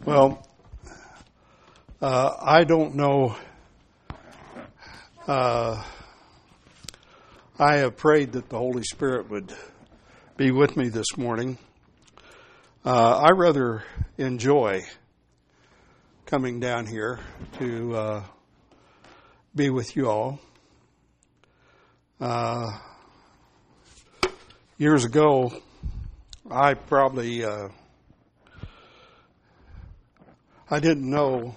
Well, I don't know. I have prayed that the Holy Spirit would be with me this morning. I rather enjoy coming down here to be with you all. Years ago, I probably I didn't know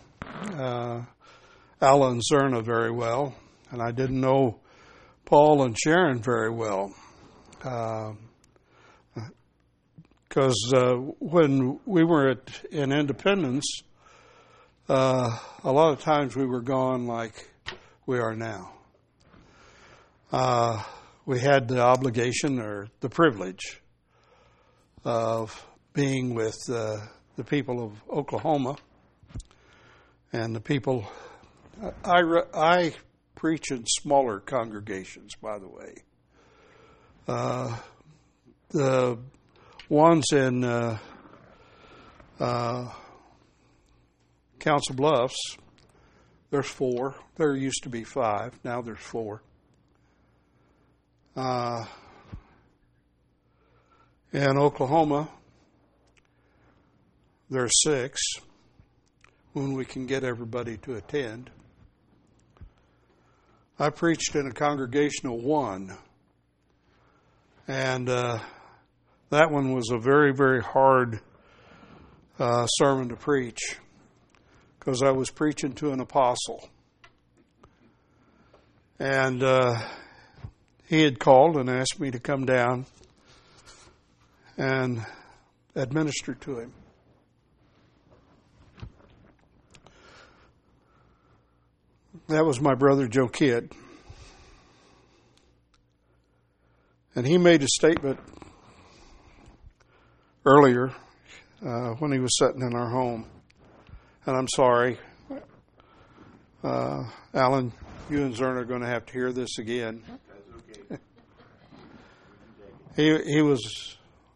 Alan Zerna very well, and I didn't know Paul and Sharon very well. Because when we were in Independence, a lot of times we were gone like we are now. We had the obligation or the privilege of being with the people of Oklahoma and the people. I preach in smaller congregations, by the way. The ones in Council Bluffs, there's 4. There used to be 5. Now there's 4. In Oklahoma, there's 6 when we can get everybody to attend. I preached in a congregation of 1, and that one was a very, very hard sermon to preach because I was preaching to an apostle. And he had called and asked me to come down and administer to him. That was my brother Joe Kidd. And he made a statement earlier when he was sitting in our home. And I'm sorry, Alan, you and Zern are going to have to hear this again. That's okay. He was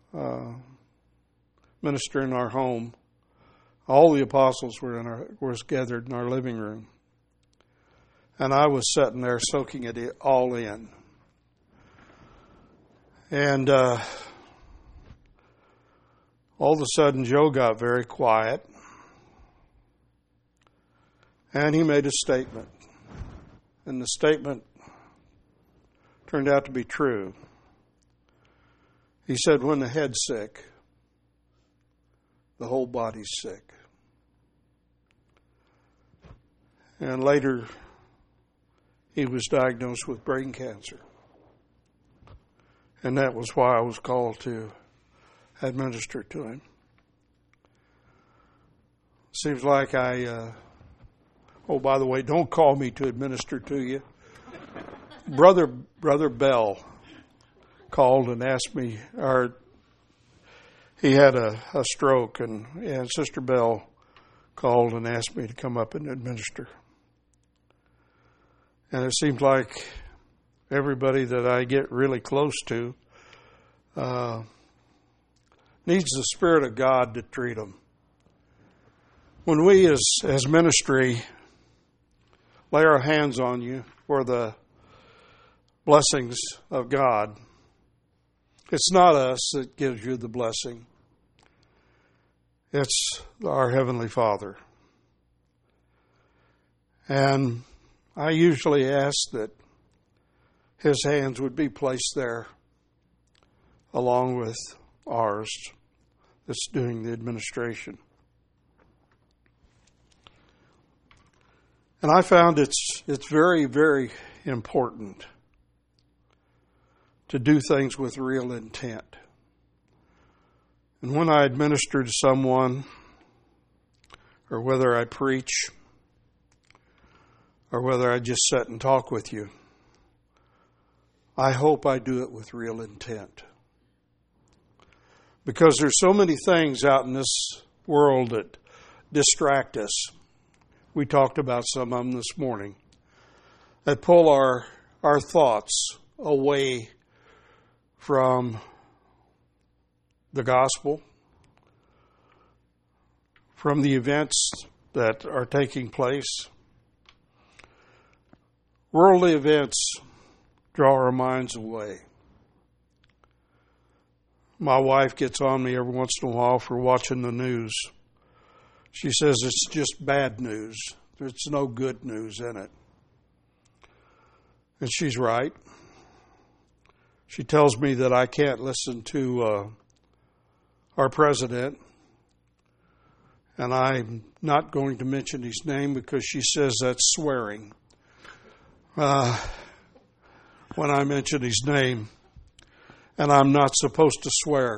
ministering in our home. All the apostles were gathered in our living room. And I was sitting there soaking it all in. And all of a sudden, Joe got very quiet. And he made a statement. And the statement turned out to be true. He said, when the head's sick, the whole body's sick. And later, he was diagnosed with brain cancer. And that was why I was called to administer to him. Seems like oh, by the way, don't call me to administer to you. Brother Bell called and asked me, he had a stroke, and Sister Bell called and asked me to come up and administer. And it seems like everybody that I get really close to needs the Spirit of God to treat them. When we as ministry lay our hands on you for the blessings of God, it's not us that gives you the blessing. It's our Heavenly Father. And I usually ask that His hands would be placed there along with ours that's doing the administration. And I found it's very, very important to do things with real intent. And when I administer to someone, or whether I preach, or whether I just sit and talk with you, I hope I do it with real intent. Because there's so many things out in this world that distract us. We talked about some of them this morning. That pull our thoughts away from the gospel, from the events that are taking place. Worldly events draw our minds away. My wife gets on me every once in a while for watching the news. She says it's just bad news. There's no good news in it. And she's right. She tells me that I can't listen to our president. And I'm not going to mention his name because she says that's swearing when I mention his name. And I'm not supposed to swear.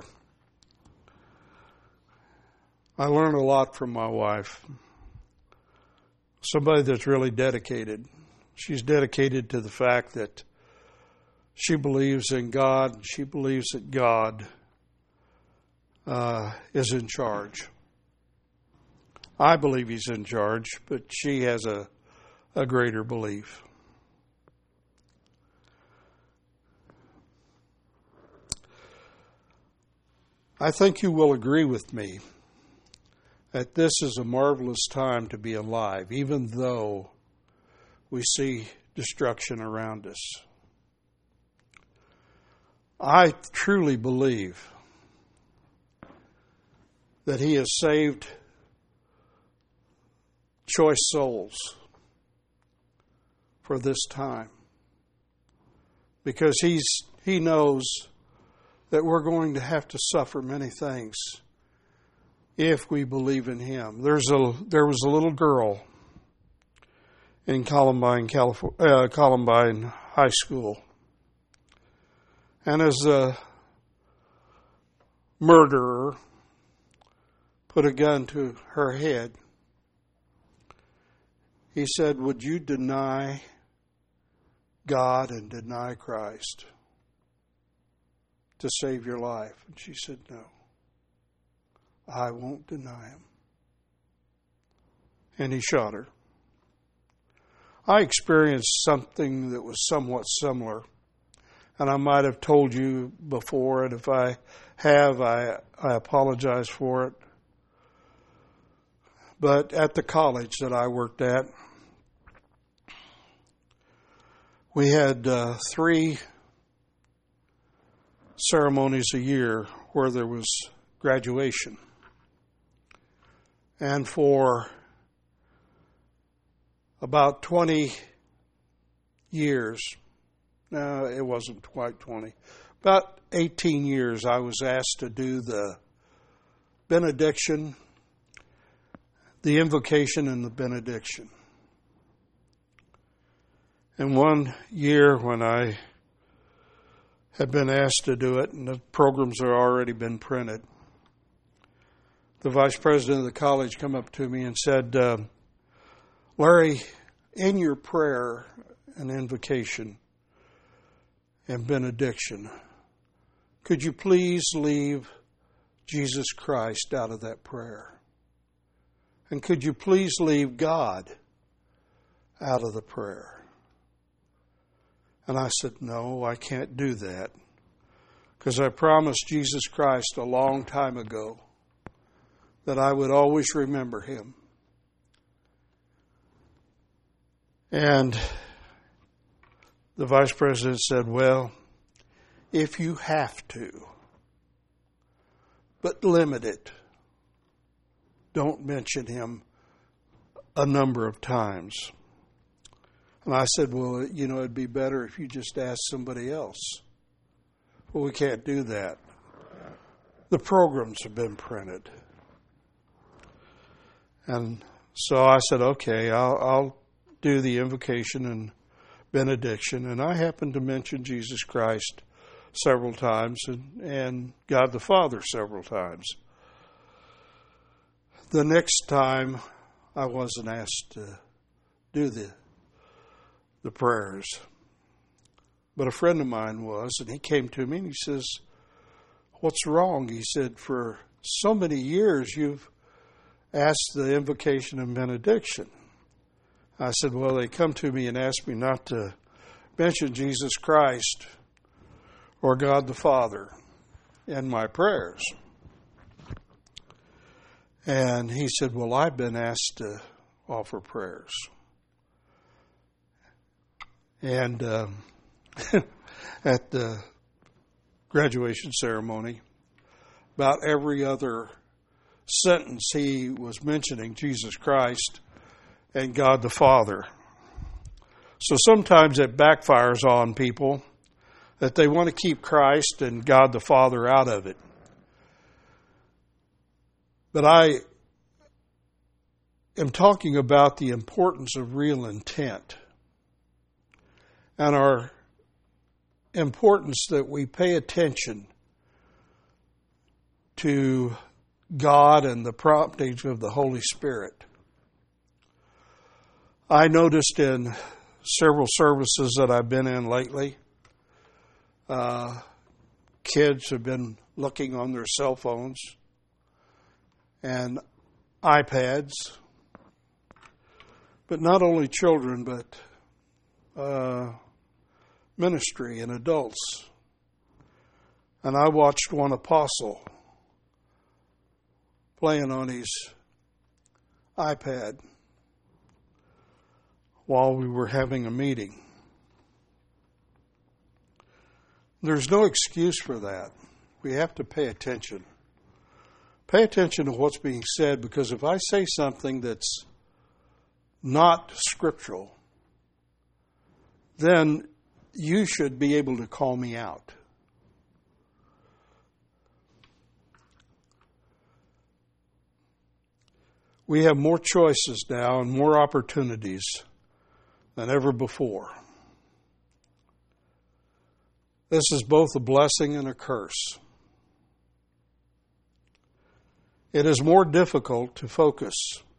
I learn a lot from my wife. Somebody that's really dedicated. She's dedicated to the fact that she believes in God. She believes that God is in charge. I believe He's in charge, but she has a greater belief. I think you will agree with me that this is a marvelous time to be alive, even though we see destruction around us. I truly believe that He has saved choice souls for this time, because He knows that we're going to have to suffer many things if we believe in Him. There was a little girl in Columbine High School, and as a murderer put a gun to her head, he said, "Would you deny God and deny Christ to save your life?" And she said, "No, I won't deny Him." And he shot her. I experienced something that was somewhat similar, and I might have told you before, and if I have, I apologize for it. But at the college that I worked at, we had 3 ceremonies a year where there was graduation. And for about 20 years, no, it wasn't quite 20, about 18 years, I was asked to do the benediction, the invocation, and the benediction. And one year when I had been asked to do it, and the programs had already been printed, the vice president of the college came up to me and said, "Larry, in your prayer and invocation and benediction, could you please leave Jesus Christ out of that prayer? And could you please leave God out of the prayer?" And I said, "No, I can't do that, because I promised Jesus Christ a long time ago that I would always remember Him." And the vice president said, "Well, if you have to, but limit it. Don't mention Him a number of times." And I said, "Well, it'd be better if you just asked somebody else." Well, we can't do that. The programs have been printed. And so I said, "Okay, I'll do the invocation and benediction." And I happened to mention Jesus Christ several times and God the Father several times. The next time, I wasn't asked to do the prayers. But a friend of mine was, and he came to me and he says, "What's wrong?" He said, "For so many years you've asked the invocation and benediction." I said, "Well, they come to me and ask me not to mention Jesus Christ or God the Father in my prayers." And he said, well, I've been asked to offer prayers. And at the graduation ceremony, about every other sentence he was mentioning Jesus Christ and God the Father. So sometimes it backfires on people that they want to keep Christ and God the Father out of it. But I am talking about the importance of real intent and our importance that we pay attention to God and the promptings of the Holy Spirit. I noticed in several services that I've been in lately, kids have been looking on their cell phones and iPads, but not only children, but ministry and adults. And I watched one apostle playing on his iPad while we were having a meeting. There's no excuse for that. We have to pay attention. Pay attention to what's being said, because if I say something that's not scriptural, then you should be able to call me out. We have more choices now and more opportunities than ever before. This is both a blessing and a curse. It is more difficult to focus,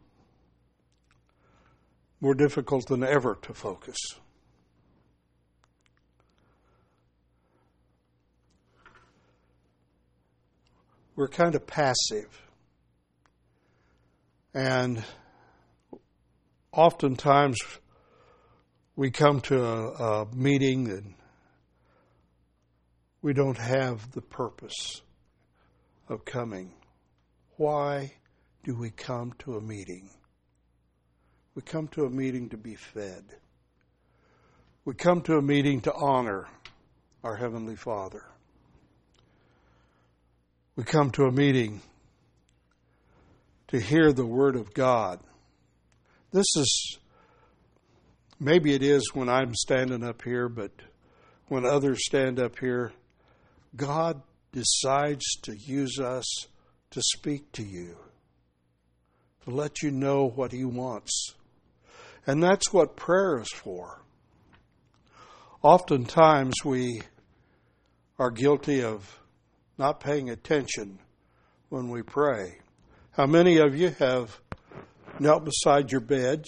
more difficult than ever to focus. We're kind of passive. And oftentimes we come to a meeting and we don't have the purpose of coming. Why do we come to a meeting? We come to a meeting to be fed. We come to a meeting to honor our Heavenly Father. We come to a meeting to hear the Word of God. This is, maybe it is when I'm standing up here, but when others stand up here, God decides to use us to speak to you, to let you know what He wants. And that's what prayer is for. Oftentimes we are guilty of not paying attention when we pray. How many of you have knelt beside your beds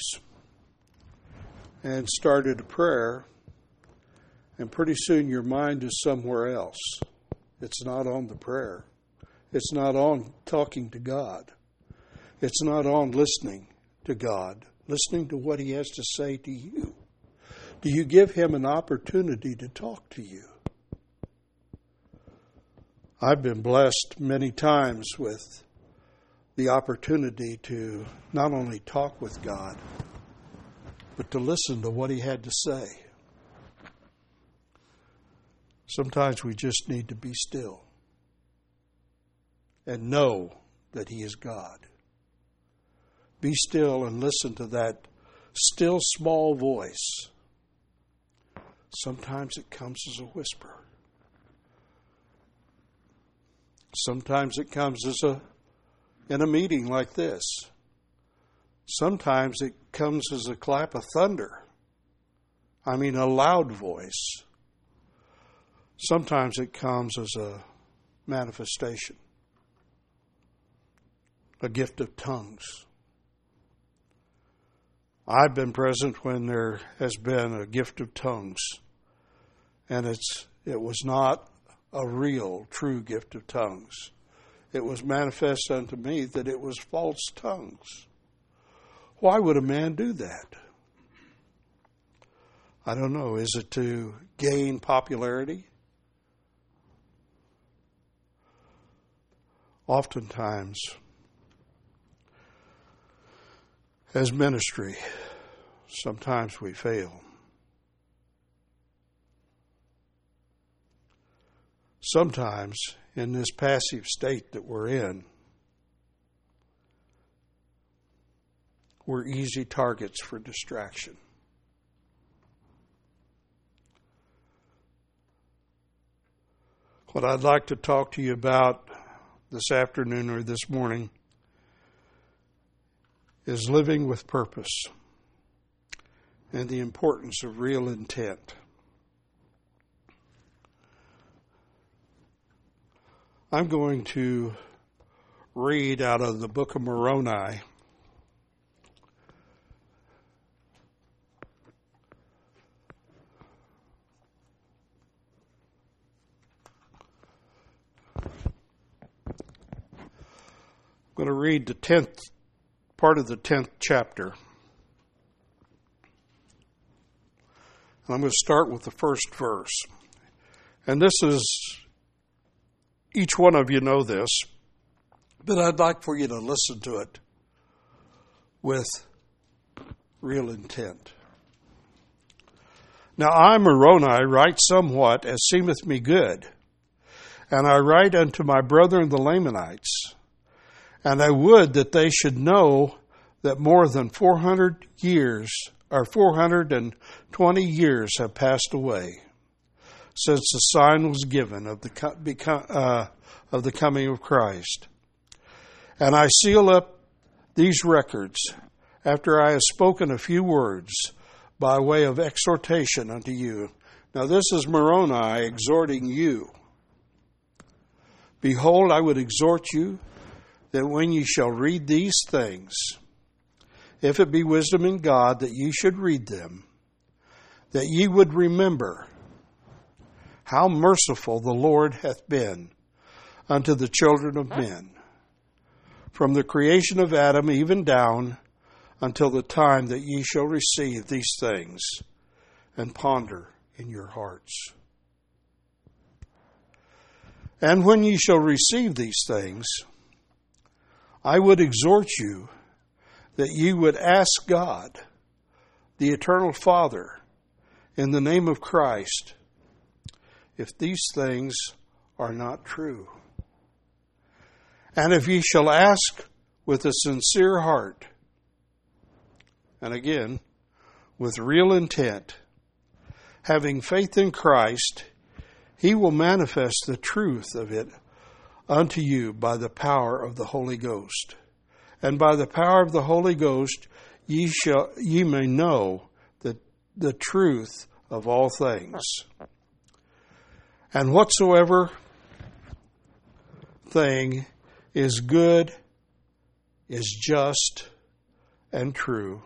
and started a prayer, and pretty soon your mind is somewhere else? It's not on the prayer. It's not on talking to God. It's not on listening to God, listening to what He has to say to you. Do you give Him an opportunity to talk to you? I've been blessed many times with the opportunity to not only talk with God, but to listen to what He had to say. Sometimes we just need to be still and know that He is God. Be still and listen to that still small voice. Sometimes it comes as a whisper. Sometimes it comes in a meeting like this. Sometimes it comes as a clap of thunder. I mean, a loud voice. Sometimes it comes as a manifestation, a gift of tongues. I've been present when there has been a gift of tongues, and it was not a real, true gift of tongues. It was manifest unto me that it was false tongues. Why would a man do that? I don't know. Is it to gain popularity? Oftentimes, As ministry, sometimes we fail. Sometimes, in this passive state that we're in, we're easy targets for distraction. What I'd like to talk to you about this afternoon or this morning is living with purpose and the importance of real intent. I'm going to read out of the book of Moroni. I'm going to read the 10th part of the 10th chapter. And I'm going to start with the first verse. And this is, each one of you know this, but I'd like for you to listen to it with real intent. Now I, Moroni, write somewhat as seemeth me good, and I write unto my brethren the Lamanites, and I would that they should know that more than 400 years, or 420 years have passed away since the sign was given of the coming of Christ. And I seal up these records after I have spoken a few words by way of exhortation unto you. Now this is Moroni exhorting you. Behold, I would exhort you that when ye shall read these things, if it be wisdom in God that ye should read them, that ye would remember how merciful the Lord hath been unto the children of men, from the creation of Adam even down until the time that ye shall receive these things and ponder in your hearts. And when ye shall receive these things, I would exhort you that ye would ask God, the eternal Father, in the name of Christ, if these things are not true. And if ye shall ask with a sincere heart, and again, with real intent, having faith in Christ, He will manifest the truth of it unto you by the power of the Holy Ghost. And by the power of the Holy Ghost ye may know the truth of all things. And whatsoever thing is good, is just, and true.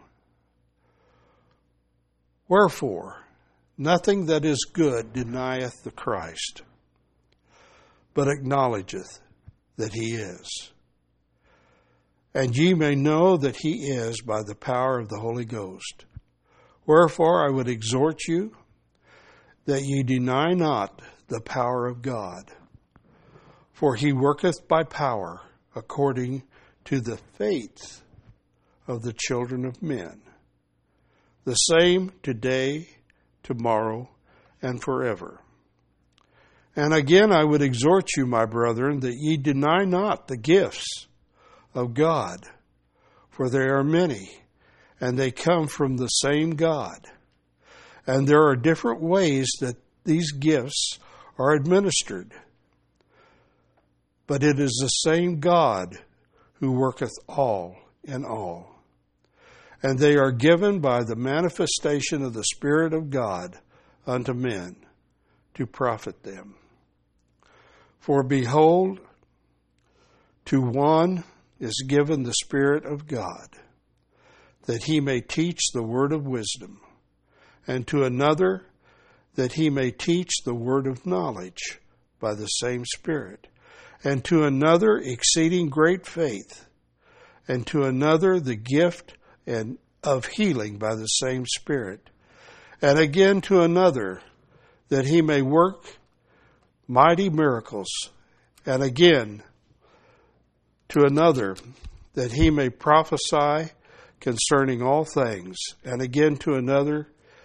Wherefore, nothing that is good denieth the Christ, but acknowledgeth that He is. And ye may know that He is by the power of the Holy Ghost. Wherefore I would exhort you that ye deny not the power of God. For He worketh by power according to the faith of the children of men. The same today, tomorrow, and forever. And again I would exhort you, my brethren, that ye deny not the gifts of God, for they are many, and they come from the same God. And there are different ways that these gifts are administered. But it is the same God who worketh all in all. And they are given by the manifestation of the Spirit of God unto men to profit them. For behold, to one is given the Spirit of God, that he may teach the word of wisdom, and to another that he may teach the word of knowledge by the same Spirit, and to another exceeding great faith, and to another the gift of healing by the same Spirit, and again to another that he may work mighty miracles, and again to another that he may prophesy concerning all things, and again to another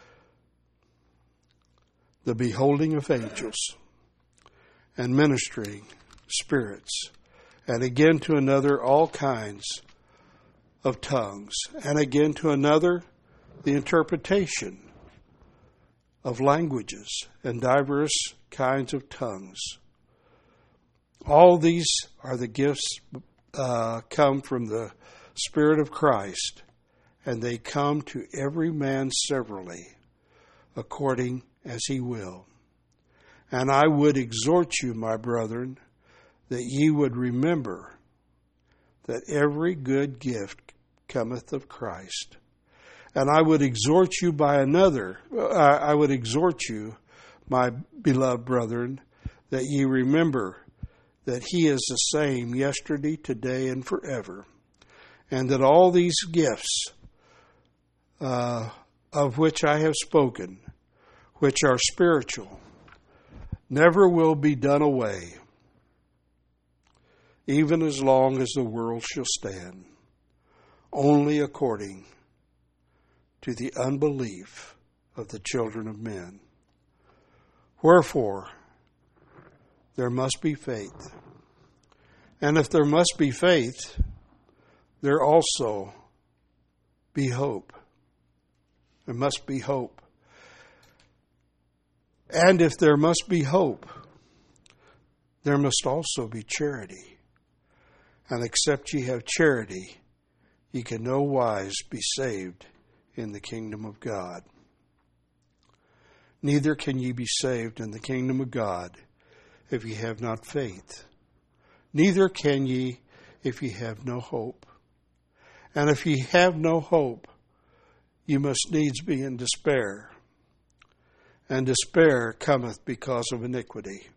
the beholding of angels and ministering spirits, and again to another all kinds of tongues, and again to another the interpretation of languages and diverse kinds of tongues. All these are the gifts come from the Spirit of Christ, and they come to every man severally, according as he will. And I would exhort you, my brethren, that ye would remember that every good gift cometh of Christ. And I would exhort you I would exhort you, my beloved brethren, that ye remember that he is the same yesterday, today, and forever, and that all these gifts of which I have spoken, which are spiritual, never will be done away, even as long as the world shall stand, only according to the unbelief of the children of men. Wherefore, there must be faith. And if there must be faith, there also be hope. There must be hope. And if there must be hope, there must also be charity. And except ye have charity, ye can no wise be saved in the kingdom of God. Neither can ye be saved in the kingdom of God if ye have not faith. Neither can ye if ye have no hope. And if ye have no hope, ye must needs be in despair. And despair cometh because of iniquity.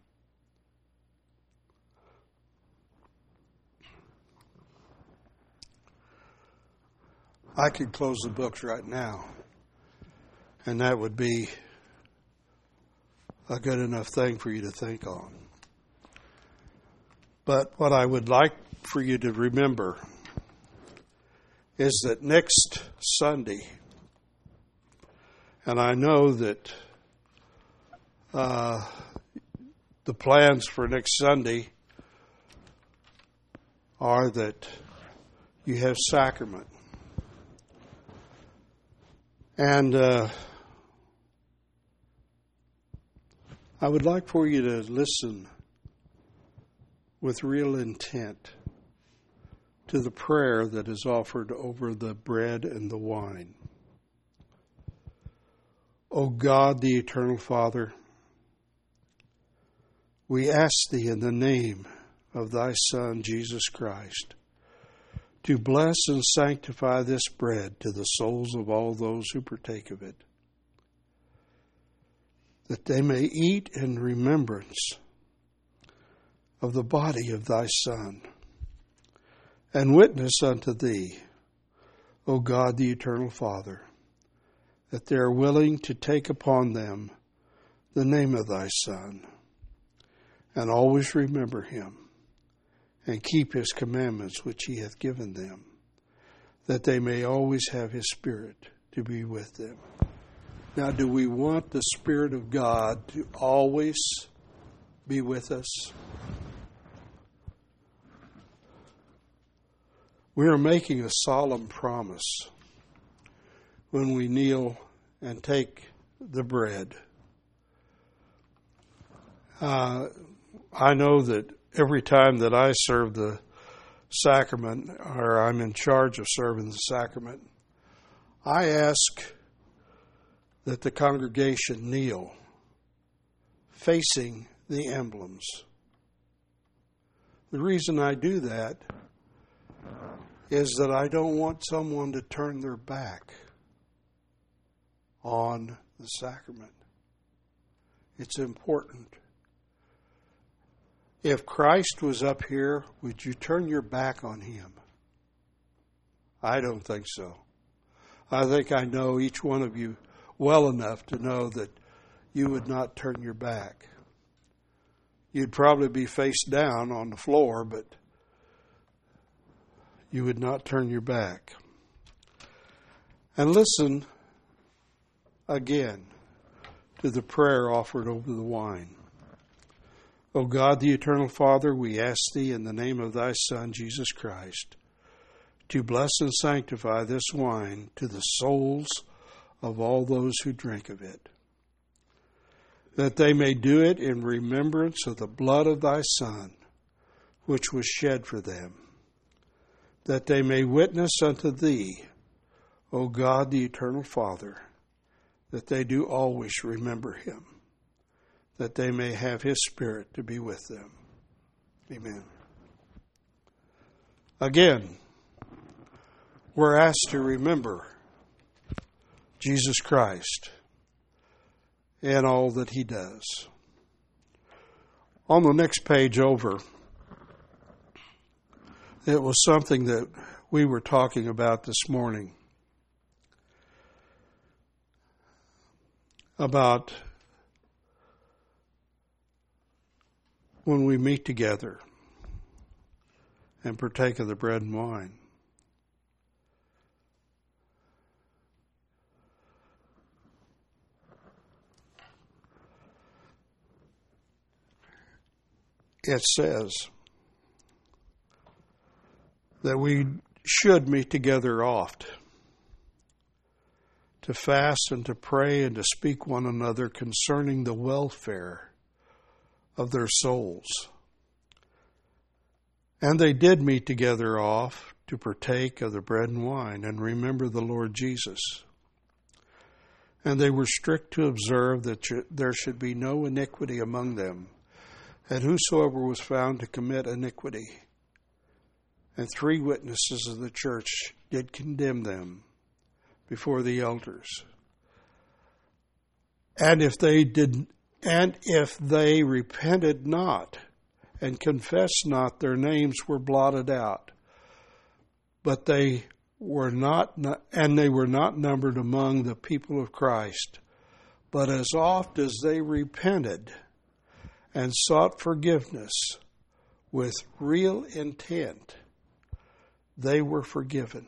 I could close the books right now, and that would be a good enough thing for you to think on. But what I would like for you to remember is that next Sunday, and I know that the plans for next Sunday are that you have sacrament. And I would like for you to listen with real intent to the prayer that is offered over the bread and the wine. O God, the eternal Father, we ask thee in the name of thy Son, Jesus Christ, to bless and sanctify this bread to the souls of all those who partake of it, that they may eat in remembrance of the body of thy Son, and witness unto thee, O God, the eternal Father, that they are willing to take upon them the name of thy Son, and always remember him, and keep his commandments which he hath given them, that they may always have his Spirit to be with them. Now, do we want the Spirit of God to always be with us? We are making a solemn promise when we kneel and take the bread. I know that every time that I serve the sacrament, or I'm in charge of serving the sacrament, I ask that the congregation kneel facing the emblems. The reason I do that is that I don't want someone to turn their back on the sacrament. It's important. If Christ was up here, would you turn your back on him? I don't think so. I think I know each one of you well enough to know that you would not turn your back. You'd probably be face down on the floor, but you would not turn your back. And listen again to the prayer offered over the wine. O God, the eternal Father, we ask Thee in the name of Thy Son, Jesus Christ, to bless and sanctify this wine to the souls of all those who drink of it, that they may do it in remembrance of the blood of Thy Son, which was shed for them, that they may witness unto Thee, O God, the eternal Father, that they do always remember Him, that they may have His Spirit to be with them. Amen. Again, we're asked to remember Jesus Christ and all that He does. On the next page over, it was something that we were talking about this morning, about when we meet together and partake of the bread and wine. It says that we should meet together oft, to fast and to pray and to speak one another concerning the welfare of their souls. And they did meet together oft to partake of the bread and wine and remember the Lord Jesus. And they were strict to observe that there should be no iniquity among them, and whosoever was found to commit iniquity. And 3 witnesses of the church did condemn them before the elders. And if they repented not and confessed not, their names were blotted out. But they were not numbered among the people of Christ. But as oft as they repented and sought forgiveness with real intent, they were forgiven.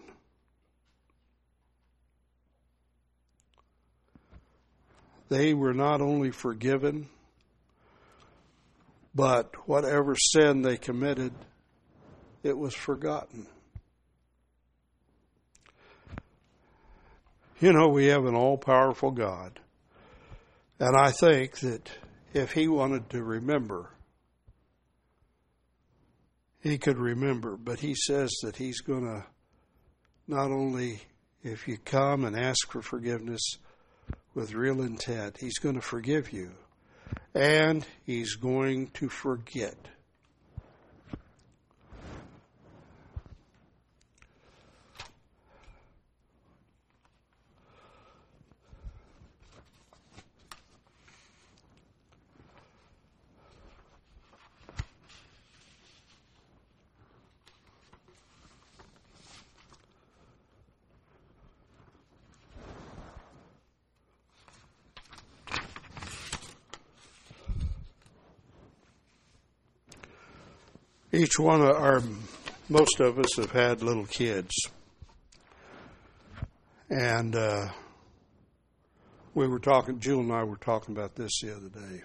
They were not only forgiven, but whatever sin they committed, it was forgotten. You know, we have an all-powerful God, and I think that if He wanted to remember, He could remember, but He says that He's going to, not only if you come and ask for forgiveness with real intent, He's going to forgive you, and He's going to forget. Each one of most of us have had little kids. And Jill and I were talking about this the other day.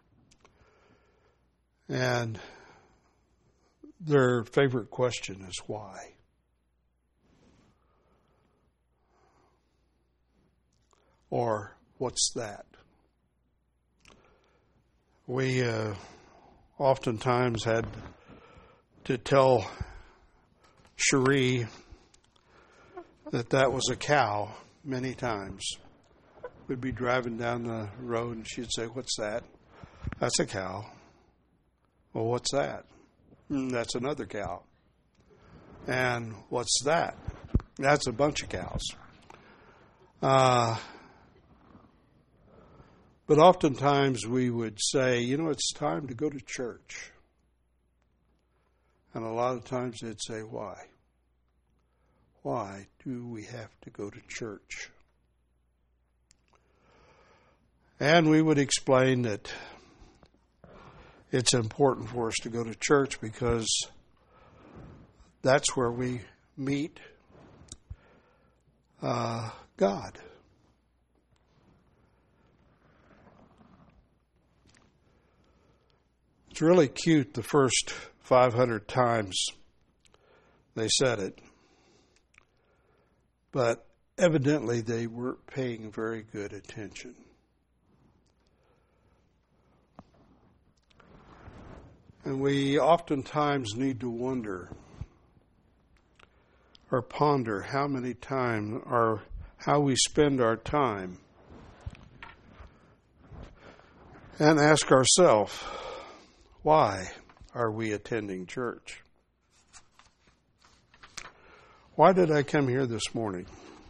And their favorite question is why? Or what's that? We oftentimes had to tell Cherie that was a cow many times. We'd be driving down the road and she'd say, "What's that?" "That's a cow." "Well, what's that?" "That's another cow." "And what's that?" "That's a bunch of cows." But oftentimes we would say, it's time to go to church. And a lot of times they'd say, why? Why do we have to go to church? And we would explain that it's important for us to go to church because that's where we meet God. It's really cute the first 500 times they said it, but evidently they weren't paying very good attention. And we oftentimes need to wonder or ponder how we spend our time, and ask ourselves, why are we attending church? Why did I come here this morning?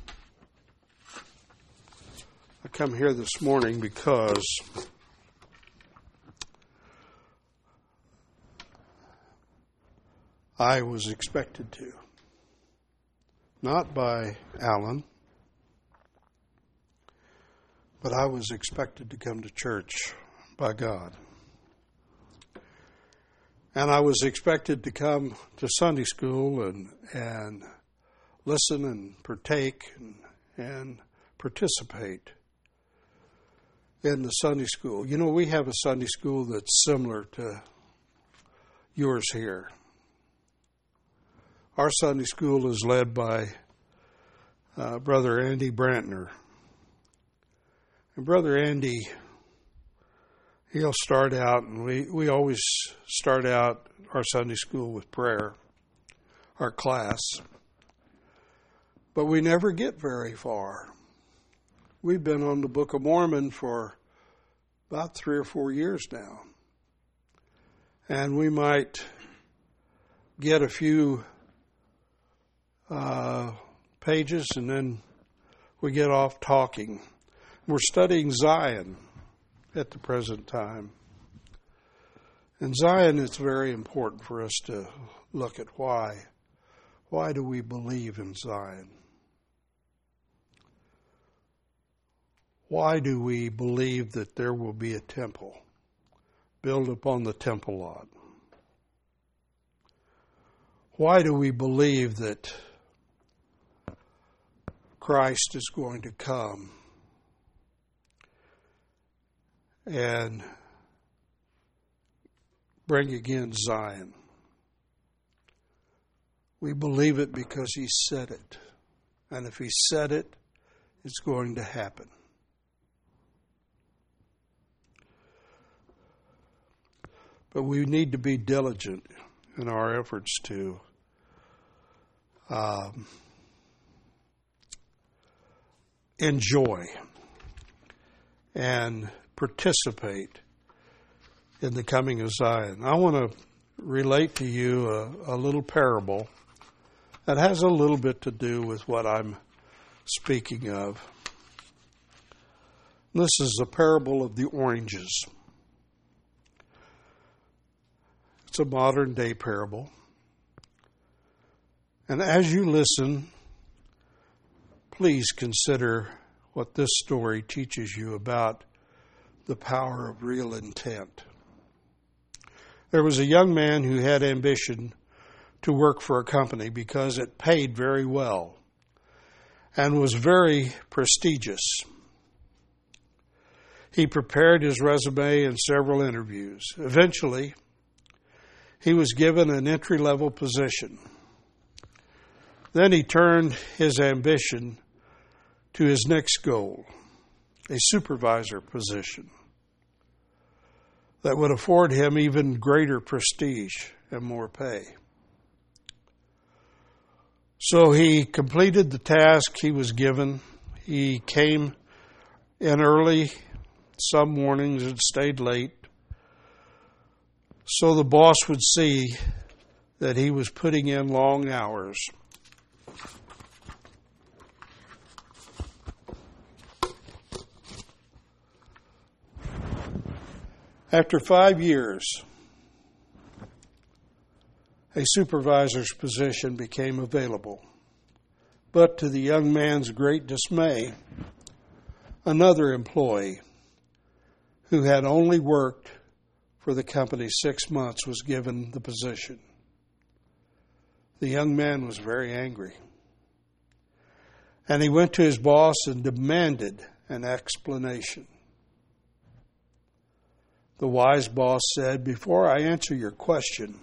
I come here this morning because I was expected to. Not by Alan, but I was expected to come to church by God. And I was expected to come to Sunday school and listen and partake and participate in the Sunday school. You know, we have a Sunday school that's similar to yours here. Our Sunday school is led by Brother Andy Brantner. And Brother Andy, he'll start out, and we always start out our Sunday school with prayer, our class. But we never get very far. We've been on the Book of Mormon for about 3 or 4 years now. And we might get a few pages and then we get off talking. We're studying Zion at the present time. And Zion, it's very important for us to look at why. Why do we believe in Zion? Why do we believe that there will be a temple built upon the temple lot? Why do we believe that Christ is going to come and bring again Zion? We believe it because He said it. And if He said it, it's going to happen. But we need to be diligent in our efforts to enjoy and participate in the coming of Zion. I want to relate to you a little parable that has a little bit to do with what I'm speaking of. This is the parable of the oranges. It's a modern day parable. And as you listen, please consider what this story teaches you about the power of real intent. There was a young man who had ambition to work for a company because it paid very well and was very prestigious. He prepared his resume in several interviews. Eventually, he was given an entry-level position. Then he turned his ambition to his next goal, a supervisor position that would afford him even greater prestige and more pay. So he completed the task he was given. He came in early some mornings and stayed late, so the boss would see that he was putting in long hours. After 5 years, a supervisor's position became available. But to the young man's great dismay, another employee who had only worked for the company 6 months was given the position. The young man was very angry. And he went to his boss and demanded an explanation. The wise boss said, "Before I answer your question,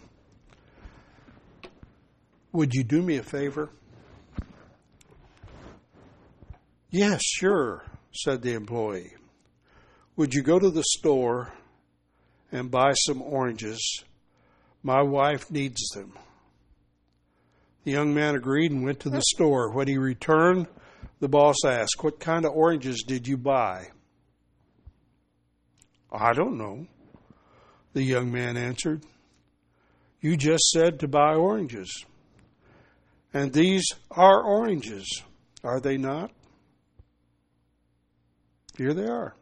would you do me a favor?" "Yes, sure," said the employee. "Would you go to the store and buy some oranges? My wife needs them." The young man agreed and went to the store. When he returned, the boss asked, "What kind of oranges did you buy?" "I don't know," the young man answered. "You just said to buy oranges. And these are oranges, are they not?" Here they are.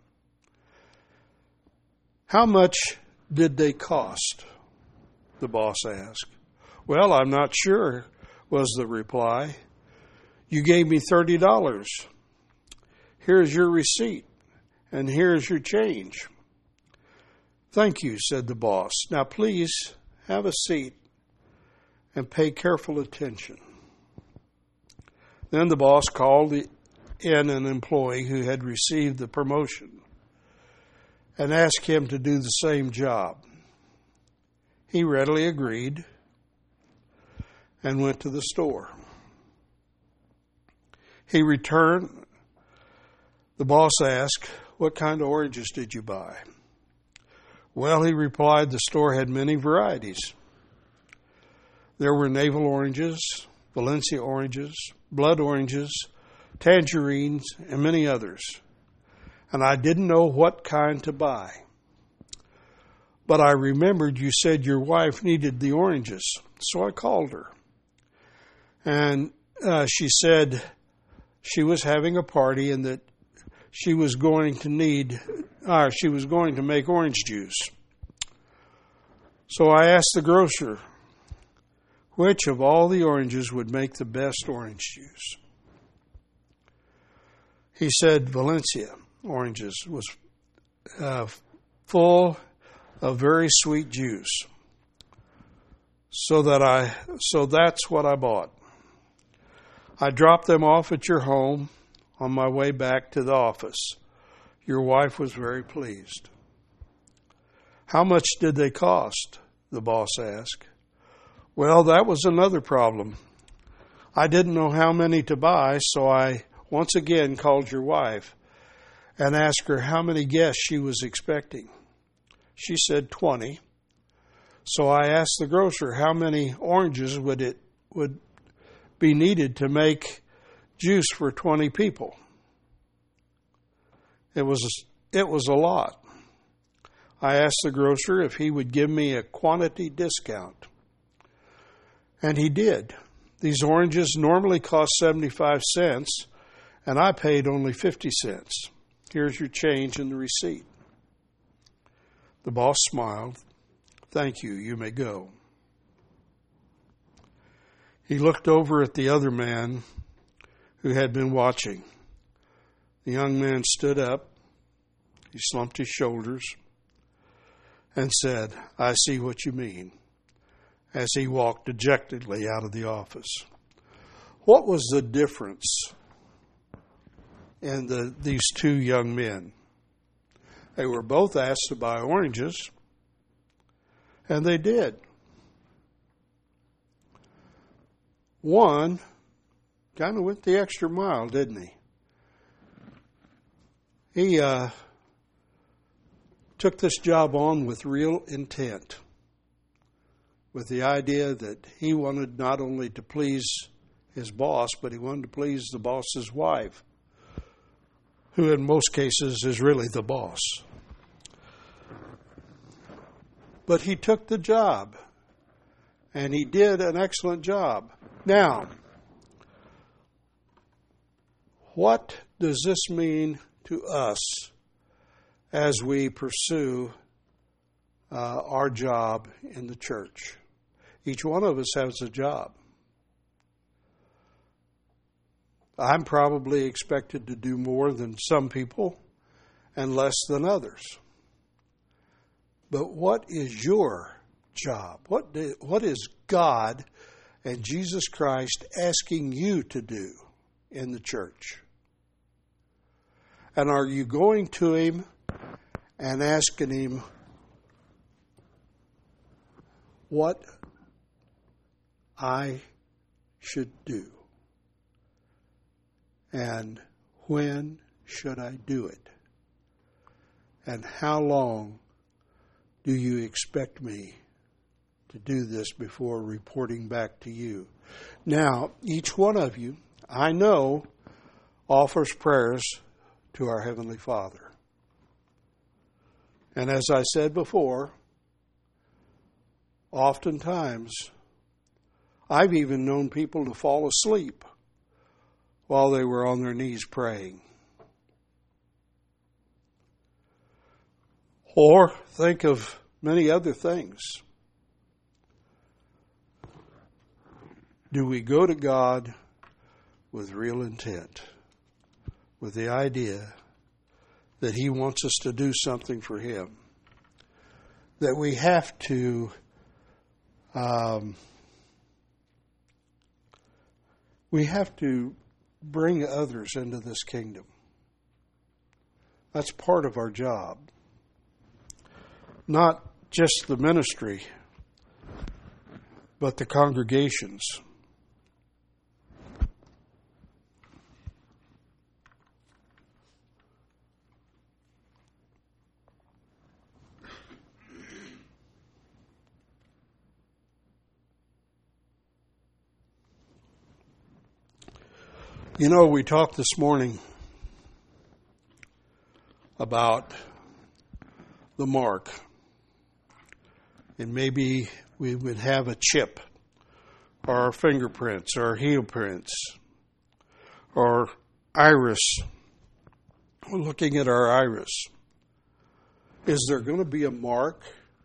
"How much did they cost?" the boss asked. "Well, I'm not sure," was the reply. "You gave me $30. Here's your receipt, and here's your change." "Thank you," said the boss. "Now please have a seat and pay careful attention." Then the boss called in an employee who had received the promotion and asked him to do the same job. He readily agreed and went to the store. He returned. The boss asked, "What kind of oranges did you buy?" "Well," he replied, "the store had many varieties. There were navel oranges, Valencia oranges, blood oranges, tangerines, and many others. And I didn't know what kind to buy. But I remembered you said your wife needed the oranges, so I called her. And she said she was having a party and that she was going to make orange juice. So I asked the grocer which of all the oranges would make the best orange juice. He said Valencia oranges was full of very sweet juice. So that's what I bought. I dropped them off at your home on my way back to the office. Your wife was very pleased." "How much did they cost?" the boss asked. "Well, that was another problem. I didn't know how many to buy, so I once again called your wife and asked her how many guests she was expecting. She said 20. So I asked the grocer how many oranges would be needed to make juice for 20 people. It was a lot. I asked the grocer if he would give me a quantity discount. And he did. These oranges normally cost 75 cents, and I paid only 50 cents. Here's your change in the receipt." The boss smiled. "Thank you. You may go." He looked over at the other man who had been watching. The young man stood up. He slumped his shoulders and said, "I see what you mean," as he walked dejectedly out of the office. What was the difference in these two young men? They were both asked to buy oranges, and they did. One kind of went the extra mile, didn't he? He took this job on with real intent, with the idea that he wanted not only to please his boss, but he wanted to please the boss's wife, who in most cases is really the boss. But he took the job, and he did an excellent job. Now, what does this mean to us as we pursue our job in the church? Each one of us has a job. I'm probably expected to do more than some people and less than others. But what is your job? What is God and Jesus Christ asking you to do in the church? And are you going to Him and asking Him what I should do? And when should I do it? And how long do you expect me to do this before reporting back to you? Now, each one of you, I know, offers prayers to our Heavenly Father. And as I said before, oftentimes, I've even known people to fall asleep while they were on their knees praying. Or think of many other things. Do we go to God with real intent, with the idea that He wants us to do something for Him, that we have to bring others into this kingdom? That's part of our job. Not just the ministry, but the congregations. You know, we talked this morning about the mark. And maybe we would have a chip, or our fingerprints, or heel prints, or iris. We're looking at our iris. Is there going to be a mark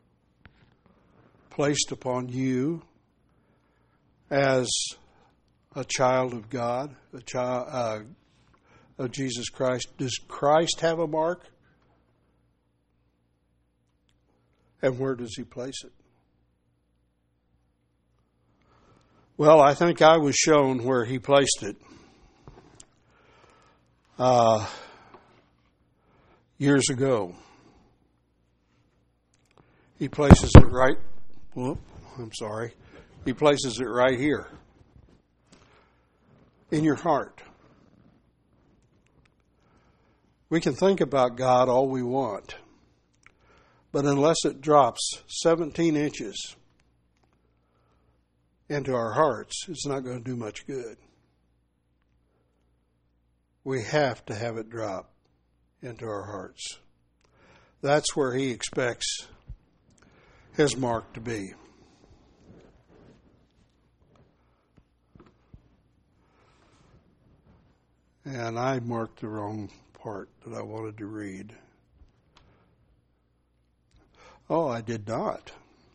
placed upon you as a child of God, a child of Jesus Christ? Does Christ have a mark? And where does He place it? Well, I think I was shown where He placed it years ago. He places it right, He places it right here in your heart. We can think about God all we want, but unless it drops 17 inches into our hearts, it's not going to do much good. We have to have it drop into our hearts. That's where He expects His mark to be. And I marked the wrong part that I wanted to read. Oh, I did not.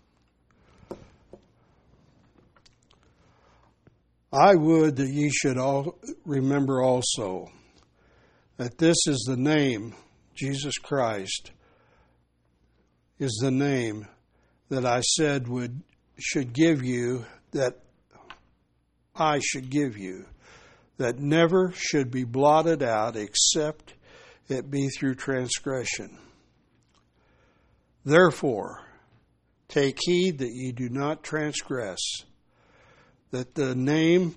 I would that ye should all remember also that this is the name, Jesus Christ, is the name that I said should give you, that I should give you, that never should be blotted out except it be through transgression. Therefore, take heed that ye do not transgress, that the name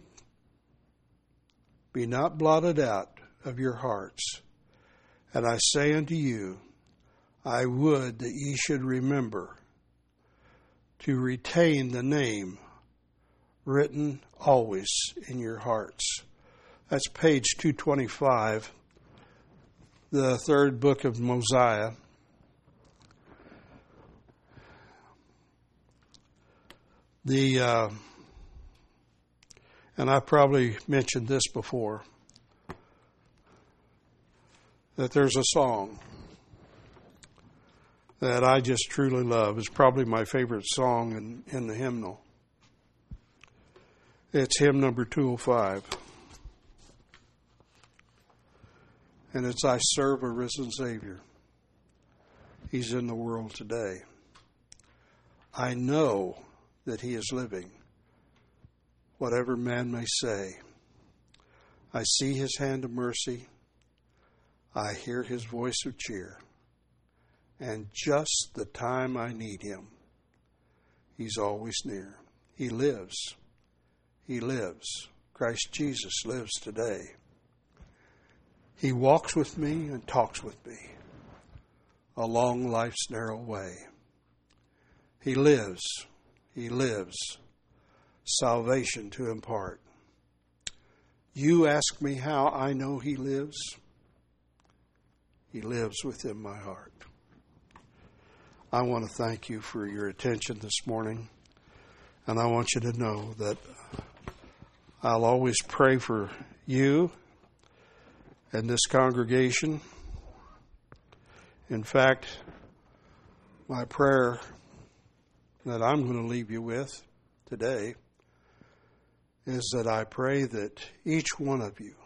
be not blotted out of your hearts. And I say unto you, I would that ye should remember to retain the name written always in your hearts. That's page 225, the third book of Mosiah. And I probably mentioned this before, that there's a song that I just truly love. It's probably my favorite song in the hymnal. It's hymn number 205. And it's, I serve a risen Savior. He's in the world today. I know that He is living, whatever man may say. I see his hand of mercy. I hear his voice of cheer. And just the time I need him, he's always near. He lives. He lives. Christ Jesus lives today. He walks with me and talks with me along life's narrow way. He lives. He lives. Salvation to impart. You ask me how I know he lives. He lives within my heart. I want to thank you for your attention this morning. And I want you to know that I'll always pray for you and this congregation. In fact, my prayer that I'm going to leave you with today is that I pray that each one of you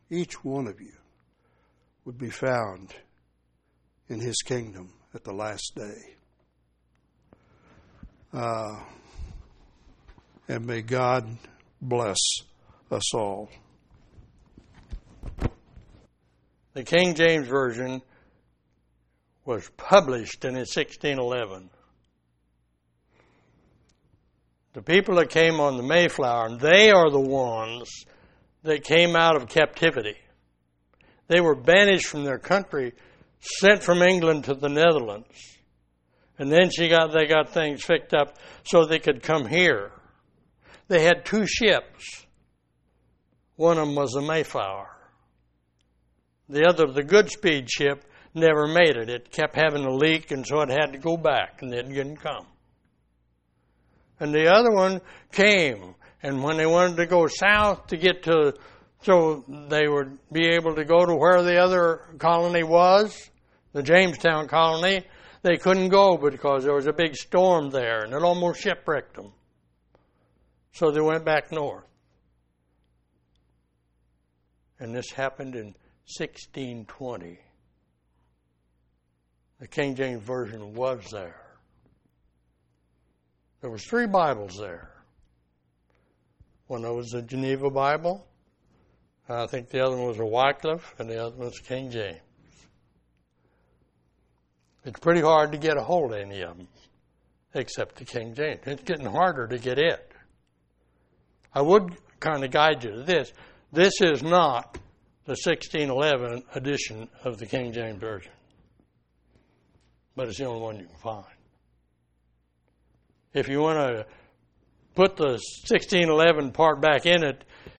would be found in his kingdom at the last day. And may God bless us all. The King James Version was published in 1611. The people that came on the Mayflower, they are the ones that came out of captivity. They were banished from their country, sent from England to the Netherlands. And then they got things fixed up so they could come here. They had 2 ships. One of them was the Mayflower. The other, the Goodspeed ship, never made it. It kept having a leak, and so it had to go back, and it didn't come. And the other one came, and when they wanted to go south to get to, so they would be able to go to where the other colony was, the Jamestown colony, they couldn't go because there was a big storm there, and it almost shipwrecked them. So they went back north. And this happened in 1620. The King James Version was there. There was 3 Bibles there. One was the Geneva Bible. I think the other one was a Wycliffe, and the other one was King James. It's pretty hard to get a hold of any of them, except the King James. It's getting harder to get it. I would kind of guide you to this. This is not the 1611 edition of the King James Version, but it's the only one you can find. If you want to put the 1611 part back in it,